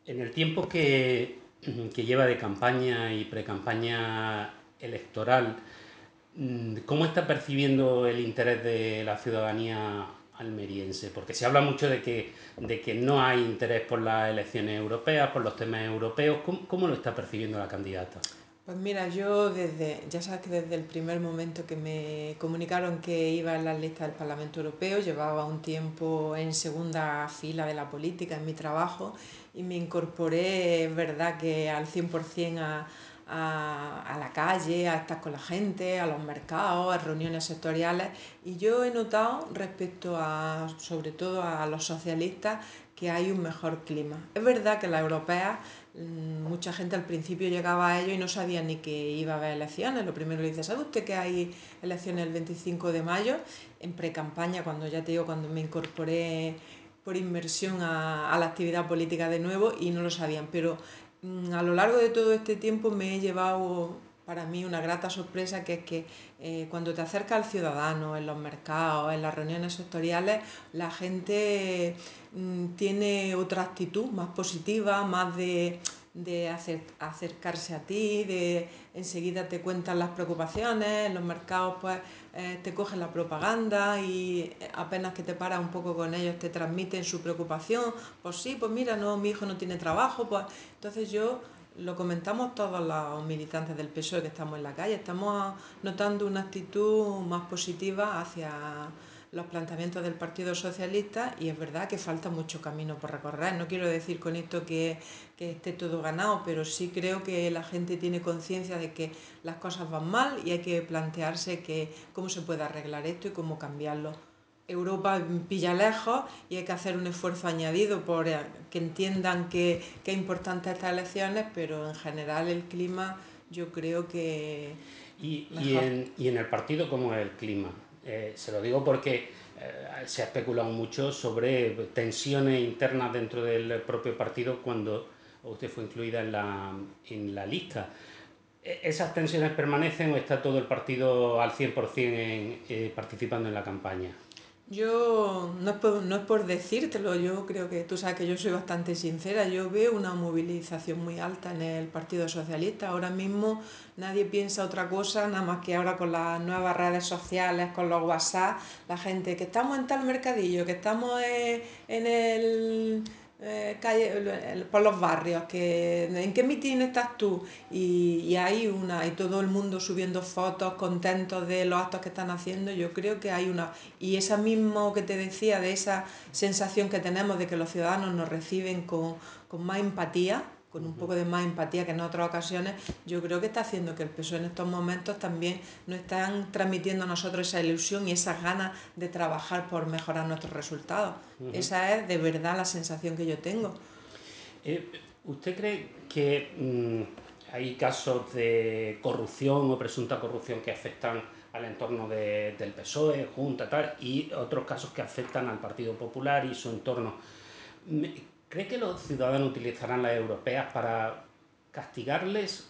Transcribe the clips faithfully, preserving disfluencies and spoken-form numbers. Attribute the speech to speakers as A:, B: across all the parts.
A: En el tiempo que, que lleva de campaña y precampaña electoral, mm, ¿cómo está percibiendo el interés de la ciudadanía almeriense? Porque se habla mucho de que, de que no hay interés por las elecciones europeas, por los temas europeos. ¿Cómo, cómo lo está percibiendo la candidata?
B: Pues mira, yo desde, ya sabes que desde el primer momento que me comunicaron que iba en las listas del Parlamento Europeo, llevaba un tiempo en segunda fila de la política, en mi trabajo, y me incorporé, es verdad que al cien por ciento a, a, a la calle, a estar con la gente, a los mercados, a reuniones sectoriales, y yo he notado respecto a, sobre todo a los socialistas, que hay un mejor clima. Es verdad que las europeas, mucha gente al principio llegaba a ello y no sabía ni que iba a haber elecciones. Lo primero le dice, ¿sabe usted que hay elecciones el veinticinco de mayo? En pre-campaña, cuando ya te digo, cuando me incorporé por inmersión a, a la actividad política de nuevo, y no lo sabían. Pero mmm, a lo largo de todo este tiempo me he llevado para mí una grata sorpresa, que es que eh, cuando te acercas al ciudadano, en los mercados, en las reuniones sectoriales, la gente tiene otra actitud más positiva, más de, de hacer, acercarse a ti, de enseguida te cuentan las preocupaciones. En los mercados pues eh, te cogen la propaganda y apenas que te paras un poco con ellos te transmiten su preocupación. Pues sí, pues mira, no, mi hijo no tiene trabajo. Pues entonces yo, lo comentamos todos los militantes del P S O E que estamos en la calle, estamos notando una actitud más positiva hacia los planteamientos del Partido Socialista, y es verdad que falta mucho camino por recorrer. No quiero decir con esto que, que esté todo ganado, pero sí creo que la gente tiene conciencia de que las cosas van mal y hay que plantearse que, cómo se puede arreglar esto y cómo cambiarlo. Europa pilla lejos y hay que hacer un esfuerzo añadido por que entiendan que, que es importante estas elecciones, pero en general el clima yo creo que
A: Y, y,
B: mejor.
A: en, y en el partido, ¿cómo es el clima? Eh, se lo digo porque eh, se ha especulado mucho sobre tensiones internas dentro del propio partido cuando usted fue incluida en la, en la lista. ¿Esas tensiones permanecen o está todo el partido al cien por ciento en, eh, participando en la campaña?
B: Yo, no es, por, no es por decírtelo, yo creo que tú sabes que yo soy bastante sincera. Yo veo una movilización muy alta en el Partido Socialista. Ahora mismo nadie piensa otra cosa, nada más que ahora con las nuevas redes sociales, con los WhatsApp, la gente que estamos en tal mercadillo, que estamos en, en el eh, calle, por los barrios, que en qué mitin estás tú, y, y hay una, y todo el mundo subiendo fotos contentos de los actos que están haciendo. Yo creo que hay una, y esa mismo que te decía, de esa sensación que tenemos de que los ciudadanos nos reciben con, con más empatía, con un poco de más empatía que en otras ocasiones, yo creo que está haciendo que el P S O E en estos momentos también nos están transmitiendo a nosotros esa ilusión y esas ganas de trabajar por mejorar nuestros resultados.
A: Uh -huh.
B: Esa es de verdad la sensación que yo tengo.
A: Eh, ¿Usted cree que mmm, hay casos de corrupción o presunta corrupción que afectan al entorno de, del P S O E, Junta, tal, y otros casos que afectan al Partido Popular y su entorno? ¿Cree que los ciudadanos utilizarán las europeas para castigarles?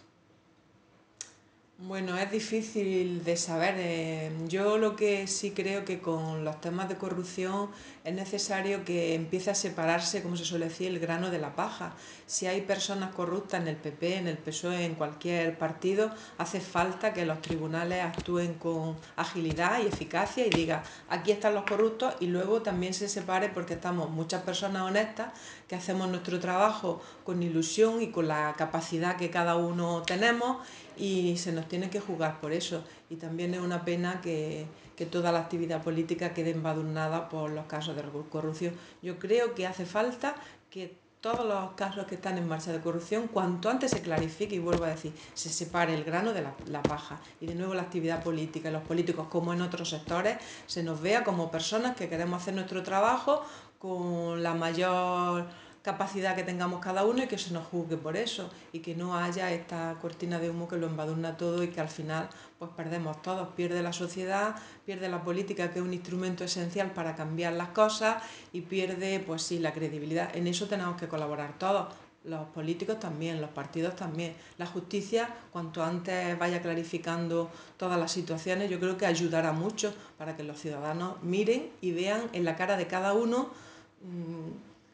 B: Bueno, es difícil de saber. Eh, yo lo que sí creo que con los temas de corrupción es necesario que empiece a separarse, como se suele decir, el grano de la paja. Si hay personas corruptas en el P P, en el P S O E, en cualquier partido, hace falta que los tribunales actúen con agilidad y eficacia y digan, aquí están los corruptos, y luego también se separe, porque estamos muchas personas honestas que hacemos nuestro trabajo con ilusión y con la capacidad que cada uno tenemos, y se nos tiene que juzgar por eso. Y también es una pena que, que toda la actividad política quede embadurnada por los casos de corrupción. Yo creo que hace falta que todos los casos que están en marcha de corrupción, cuanto antes se clarifique, y vuelvo a decir, se separe el grano de la, la paja, y de nuevo la actividad política y los políticos, como en otros sectores, se nos vea como personas que queremos hacer nuestro trabajo con la mayor capacidad que tengamos cada uno, y que se nos juzgue por eso, y que no haya esta cortina de humo que lo embadurna todo y que al final pues perdemos todos, pierde la sociedad, pierde la política, que es un instrumento esencial para cambiar las cosas, y pierde pues sí la credibilidad. En eso tenemos que colaborar todos, los políticos también, los partidos también. La justicia, cuanto antes vaya clarificando todas las situaciones, yo creo que ayudará mucho para que los ciudadanos miren y vean en la cara de cada uno mmm,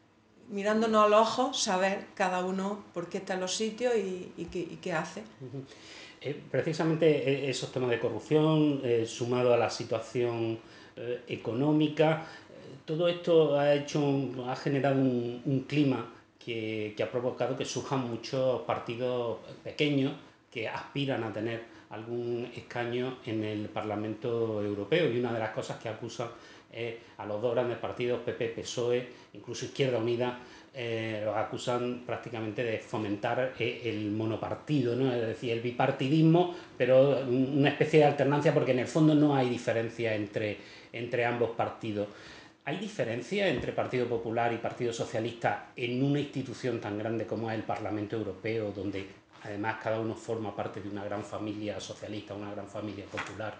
B: mirándonos a los ojos, saber cada uno por qué está en los sitios y, y, qué, y qué hace.
A: Uh-huh. Eh, precisamente esos temas de corrupción, eh, sumado a la situación eh, económica, eh, todo esto ha hecho, ha generado un, un clima que, que ha provocado que surjan muchos partidos pequeños que aspiran a tener algún escaño en el Parlamento Europeo, y una de las cosas que acusan es a los dos grandes partidos, P P, P S O E, incluso Izquierda Unida, Eh, los acusan prácticamente de fomentar eh, el monopartido, ¿no? Es decir, el bipartidismo, pero una especie de alternancia, porque en el fondo no hay diferencia entre, entre ambos partidos. ¿Hay diferencia entre Partido Popular y Partido Socialista en una institución tan grande como es el Parlamento Europeo, donde además cada uno forma parte de una gran familia socialista, una gran familia popular,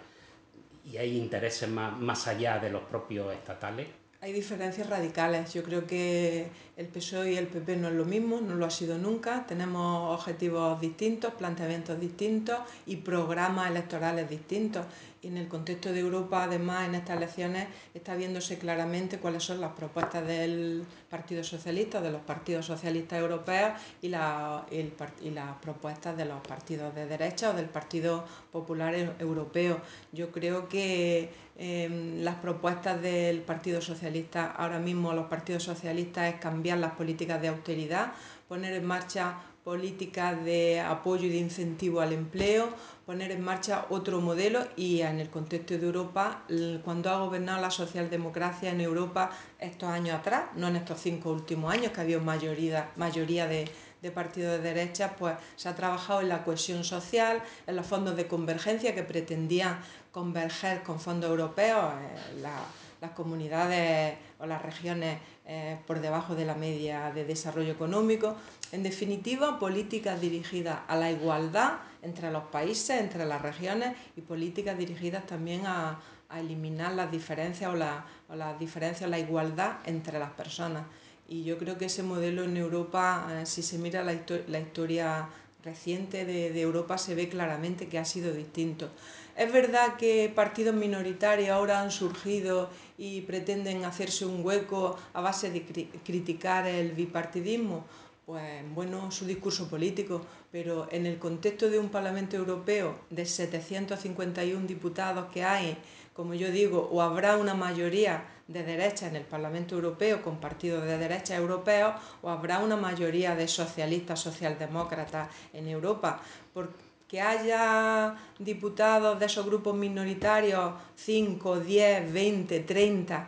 A: y hay intereses más, más allá de los propios estatales?
B: Hay diferencias radicales. Yo creo que el P S O E y el P P no es lo mismo, no lo ha sido nunca. Tenemos objetivos distintos, planteamientos distintos y programas electorales distintos. Y en el contexto de Europa, además, en estas elecciones está viéndose claramente cuáles son las propuestas del Partido Socialista, de los partidos socialistas europeos y, la, el, y las propuestas de los partidos de derecha o del Partido Popular Europeo. Yo creo que eh, las propuestas del Partido Socialista, ahora mismo los partidos socialistas, es cambiar las políticas de austeridad, poner en marcha políticas de apoyo y de incentivo al empleo, poner en marcha otro modelo. Y en el contexto de Europa, cuando ha gobernado la socialdemocracia en Europa estos años atrás, no en estos cinco últimos años que ha habido mayoría, mayoría de, de partidos de derecha, pues se ha trabajado en la cohesión social, en los fondos de convergencia que pretendían converger con fondos europeos, eh, la, las comunidades o las regiones eh, por debajo de la media de desarrollo económico. En definitiva, políticas dirigidas a la igualdad entre los países, entre las regiones, y políticas dirigidas también a, a eliminar las diferencias o, la, o las diferencias o la igualdad entre las personas. Y yo creo que ese modelo en Europa, eh, si se mira la, histor la historia reciente de, de Europa, se ve claramente que ha sido distinto. Es verdad que partidos minoritarios ahora han surgido y pretenden hacerse un hueco a base de cri criticar el bipartidismo. Pues bueno, su discurso político, pero en el contexto de un Parlamento Europeo de setecientos cincuenta y uno diputados que hay, como yo digo, o habrá una mayoría de derecha en el Parlamento Europeo con partidos de derecha europeos, o habrá una mayoría de socialistas, socialdemócratas en Europa. Porque que haya diputados de esos grupos minoritarios, cinco, diez, veinte, treinta,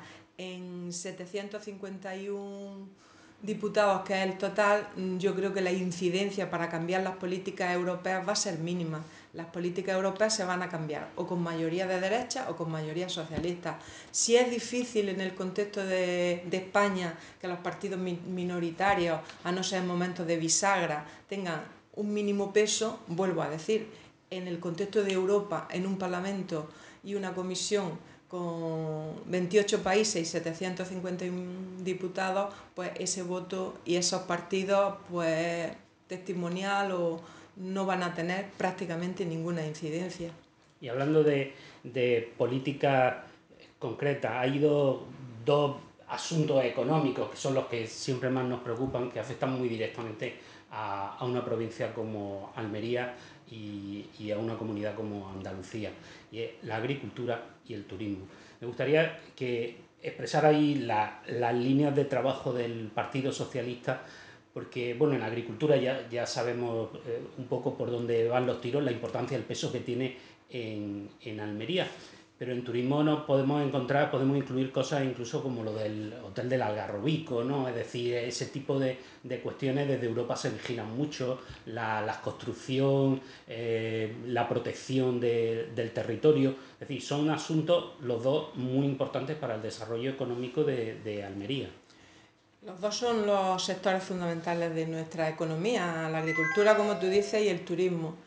B: en setecientos cincuenta y uno diputados, que es el total, yo creo que la incidencia para cambiar las políticas europeas va a ser mínima. Las políticas europeas se van a cambiar o con mayoría de derecha o con mayoría socialista. Si es difícil en el contexto de, de España que los partidos minoritarios, a no ser en momentos de bisagra, tengan un mínimo peso, vuelvo a decir, en el contexto de Europa, en un Parlamento y una Comisión con veintiocho países y setecientos cincuenta y uno diputados, pues ese voto y esos partidos, pues testimonial o no van a tener prácticamente ninguna incidencia.
A: Y hablando de, de política concreta, hay dos, dos asuntos económicos que son los que siempre más nos preocupan, que afectan muy directamente a, a una provincia como Almería y, y a una comunidad como Andalucía, y es la agricultura y el turismo. Me gustaría que expresara ahí la, las líneas de trabajo del Partido Socialista, porque bueno, en la agricultura ya, ya sabemos eh, un poco por dónde van los tiros, la importancia, el peso que tiene en, en Almería. Pero en turismo nos podemos encontrar, podemos incluir cosas incluso como lo del Hotel del Algarrobico, ¿no? Es decir, ese tipo de, de cuestiones desde Europa se vigilan mucho, la, la construcción, eh, la protección de, del territorio. Es decir, son asuntos los dos muy importantes para el desarrollo económico de, de Almería.
B: Los dos son los sectores fundamentales de nuestra economía, la agricultura, como tú dices, y el turismo.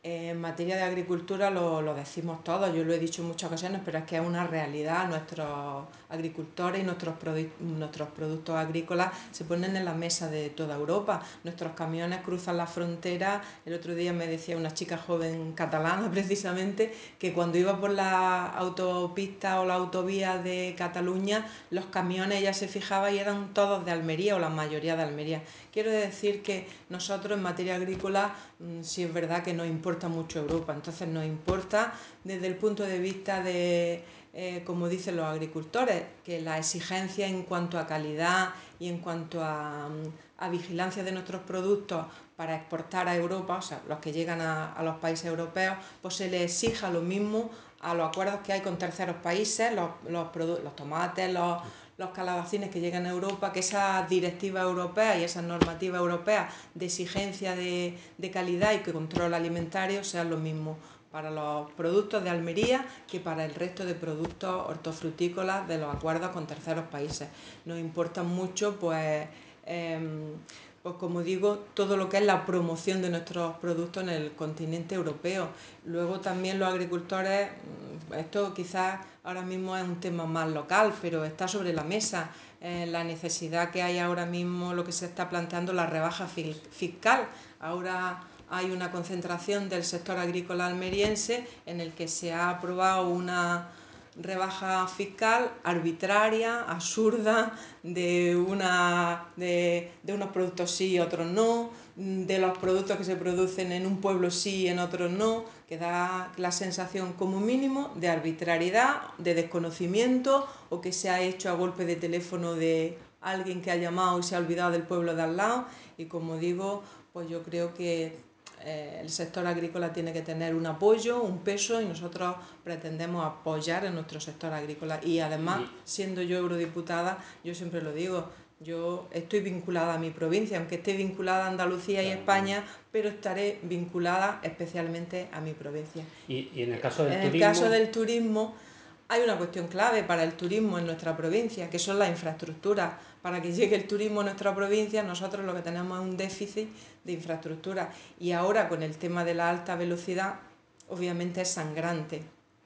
B: En materia de agricultura lo, lo decimos todos, yo lo he dicho en muchas ocasiones, pero es que es una realidad. Nuestros agricultores y nuestros, produ nuestros productos agrícolas se ponen en la mesa de toda Europa. Nuestros camiones cruzan la frontera. El otro día me decía una chica joven catalana, precisamente, que cuando iba por la autopista o la autovía de Cataluña, los camiones ella se fijaba y eran todos de Almería o la mayoría de Almería. Quiero decir que nosotros en materia agrícola sí es verdad que nos importa mucho Europa, entonces nos importa desde el punto de vista de, eh, como dicen los agricultores, que la exigencia en cuanto a calidad y en cuanto a, a vigilancia de nuestros productos para exportar a Europa, o sea, los que llegan a, a los países europeos, pues se les exija lo mismo a los acuerdos que hay con terceros países, los, los, los tomates, los, los calabacines que llegan a Europa, que esas directivas europeas y esas normativas europeas de exigencia de, de calidad y que control alimentario sean lo mismo para los productos de Almería que para el resto de productos hortofrutícolas de los acuerdos con terceros países. Nos importa mucho, pues, eh, pues como digo, todo lo que es la promoción de nuestros productos en el continente europeo. Luego también los agricultores, esto quizás ahora mismo es un tema más local, pero está sobre la mesa. Eh, la necesidad que hay ahora mismo, lo que se está planteando, la rebaja fiscal. Ahora hay una concentración del sector agrícola almeriense en el que se ha aprobado una rebaja fiscal arbitraria, absurda, de, una, de, de unos productos sí y otros no, de los productos que se producen en un pueblo sí y en otros no, que da la sensación como mínimo de arbitrariedad, de desconocimiento o que se ha hecho a golpe de teléfono de alguien que ha llamado y se ha olvidado del pueblo de al lado. Y como digo, pues yo creo que eh, el sector agrícola tiene que tener un apoyo, un peso, y nosotros pretendemos apoyar en nuestro sector agrícola. Y además, siendo yo eurodiputada, yo siempre lo digo, yo estoy vinculada a mi provincia, aunque esté vinculada a Andalucía y España, pero estaré vinculada especialmente a mi provincia.
A: Y, y en el caso del
B: en
A: turismo...
B: el caso del turismo, hay una cuestión clave para el turismo en nuestra provincia, que son las infraestructuras. Para que llegue el turismo a nuestra provincia, nosotros lo que tenemos es un déficit de infraestructura. Y ahora, con el tema de la alta velocidad, obviamente es sangrante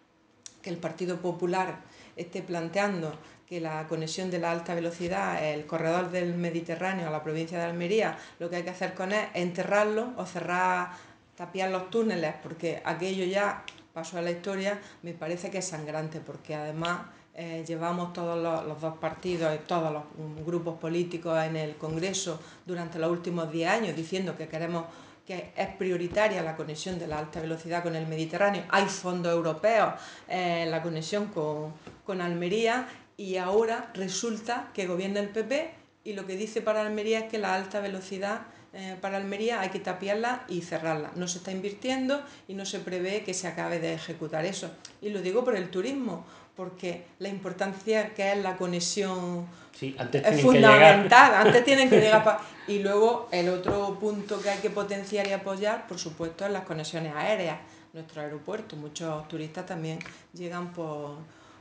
B: que el Partido Popular esté planteando que la conexión de la alta velocidad, el corredor del Mediterráneo a la provincia de Almería, lo que hay que hacer con él es enterrarlo o cerrar, tapiar los túneles, porque aquello ya pasó a la historia. Me parece que es sangrante, porque además eh, llevamos todos los, los dos partidos y todos los grupos políticos en el Congreso durante los últimos diez años diciendo que queremos que es prioritaria la conexión de la alta velocidad con el Mediterráneo. Hay fondos europeos en eh, la conexión con, con Almería, y ahora resulta que gobierna el P P y lo que dice para Almería es que la alta velocidad eh, para Almería hay que tapiarla y cerrarla. No se está invirtiendo y no se prevé que se acabe de ejecutar eso. Y lo digo por el turismo, porque la importancia que es la conexión
A: sí, antes
B: es fundamental. Antes tienen que llegar para... Y luego el otro punto que hay que potenciar y apoyar, por supuesto, es las conexiones aéreas. Nuestro aeropuerto, muchos turistas también llegan por,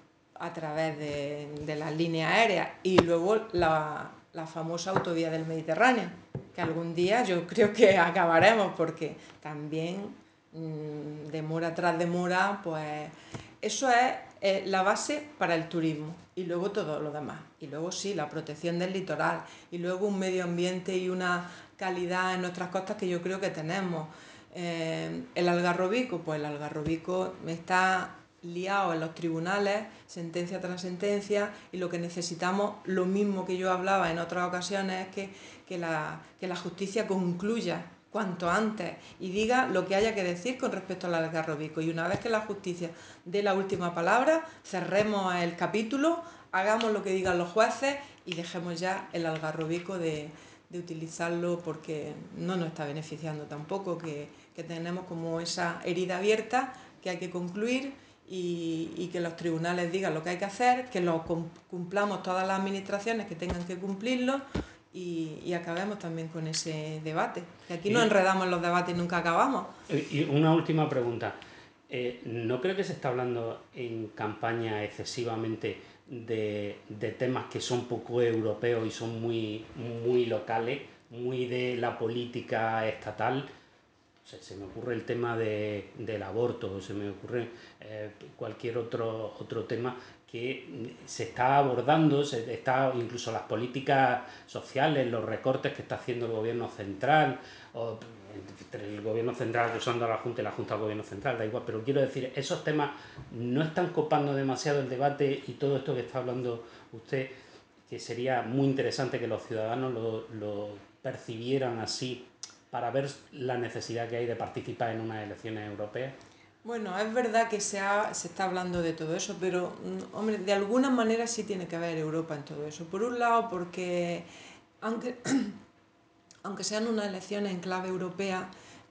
B: a través de, de las líneas aéreas. Y luego la, la famosa autovía del Mediterráneo, que algún día yo creo que acabaremos, porque también mmm, demora tras demora, pues eso es eh, la base para el turismo, y luego todo lo demás. Y luego sí, la protección del litoral, y luego un medio ambiente y una calidad en nuestras costas que yo creo que tenemos. Eh, el algarrobico, pues el algarrobico está liado en los tribunales, sentencia tras sentencia, y lo que necesitamos, lo mismo que yo hablaba en otras ocasiones, es que, que, la, que la justicia concluya cuanto antes y diga lo que haya que decir con respecto al algarrobico. Y una vez que la justicia dé la última palabra, cerremos el capítulo, hagamos lo que digan los jueces y dejemos ya el algarrobico de, de utilizarlo, porque no nos está beneficiando tampoco, que, que tenemos como esa herida abierta que hay que concluir, y, y que los tribunales digan lo que hay que hacer, que lo cumplamos todas las administraciones que tengan que cumplirlo, y, y acabemos también con ese debate. Que aquí nos enredamos en los debates y nunca acabamos.
A: Y una última pregunta. Eh, ¿No creo que se está hablando en campaña excesivamente de, de temas que son poco europeos y son muy, muy locales, muy de la política estatal? sea, se me ocurre el tema de, del aborto, se me ocurre eh, cualquier otro, otro tema que se está abordando, se está incluso las políticas sociales, los recortes que está haciendo el gobierno central, o entre el gobierno central usando a la Junta y la Junta al gobierno central, da igual, pero quiero decir, esos temas no están copando demasiado el debate, y todo esto que está hablando usted, que sería muy interesante que los ciudadanos lo, lo percibieran así para ver la necesidad que hay de participar en unas elecciones europeas.
B: Bueno, es verdad que se, ha, se está hablando de todo eso, pero, hombre, de alguna manera sí tiene que haber Europa en todo eso. Por un lado, porque aunque, aunque sean unas elecciones en clave europea,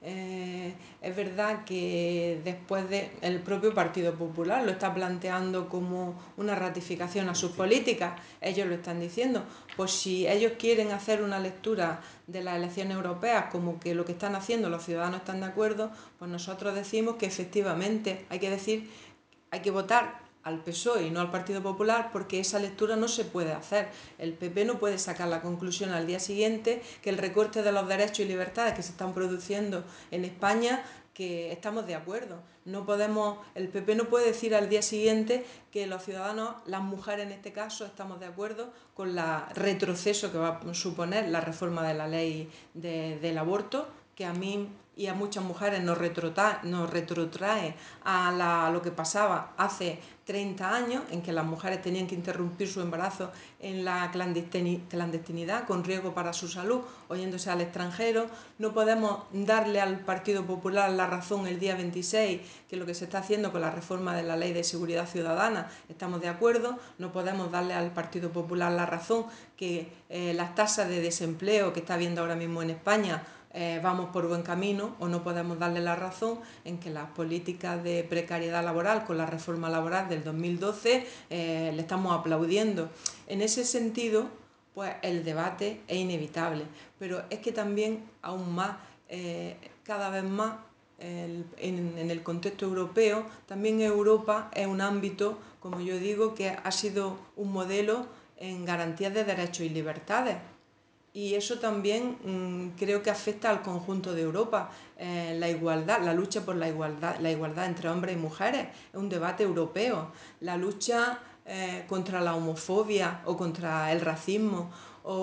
B: eh, es verdad que después de el propio Partido Popular lo está planteando como una ratificación a sus políticas, ellos lo están diciendo. Pues si ellos quieren hacer una lectura de las elecciones europeas como que lo que están haciendo los ciudadanos están de acuerdo, pues nosotros decimos que efectivamente hay que decir, hay que votar al P S O E y no al Partido Popular, porque esa lectura no se puede hacer. El P P no puede sacar la conclusión al día siguiente que el recorte de los derechos y libertades que se están produciendo en España, que estamos de acuerdo. No podemos, el P P no puede decir al día siguiente que los ciudadanos, las mujeres en este caso, estamos de acuerdo con el retroceso que va a suponer la reforma de la ley de, del aborto, que a mí y a muchas mujeres nos retrotrae, nos retrotrae a, la, a lo que pasaba hace treinta años, en que las mujeres tenían que interrumpir su embarazo en la clandestinidad con riesgo para su salud o yéndose al extranjero. No podemos darle al Partido Popular la razón el día veintiséis, que lo que se está haciendo con la reforma de la Ley de Seguridad Ciudadana, estamos de acuerdo. No podemos darle al Partido Popular la razón que eh, las tasas de desempleo que está habiendo ahora mismo en España Eh, vamos por buen camino, o no podemos darle la razón en que las políticas de precariedad laboral con la reforma laboral del dos mil doce eh, le estamos aplaudiendo. En ese sentido, pues el debate es inevitable, pero es que también aún más, eh, cada vez más el, en, en el contexto europeo, también Europa es un ámbito, como yo digo, que ha sido un modelo en garantías de derechos y libertades. Y eso también mmm, creo que afecta al conjunto de Europa. Eh, la igualdad, la lucha por la igualdad, la igualdad entre hombres y mujeres es un debate europeo. La lucha eh, contra la homofobia o contra el racismo,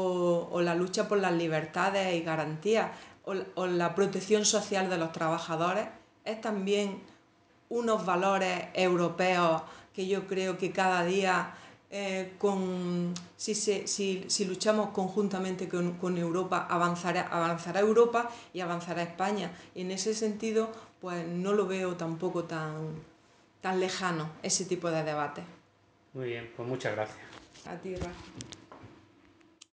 B: o, o la lucha por las libertades y garantías, o, o la protección social de los trabajadores, es también unos valores europeos que yo creo que cada día Eh, con, si, se, si, si luchamos conjuntamente con, con Europa, avanzará, avanzará Europa y avanzará España. Y en ese sentido, pues no lo veo tampoco tan, tan lejano ese tipo de debate.
A: Muy bien, pues muchas gracias.
B: A ti, Rafa.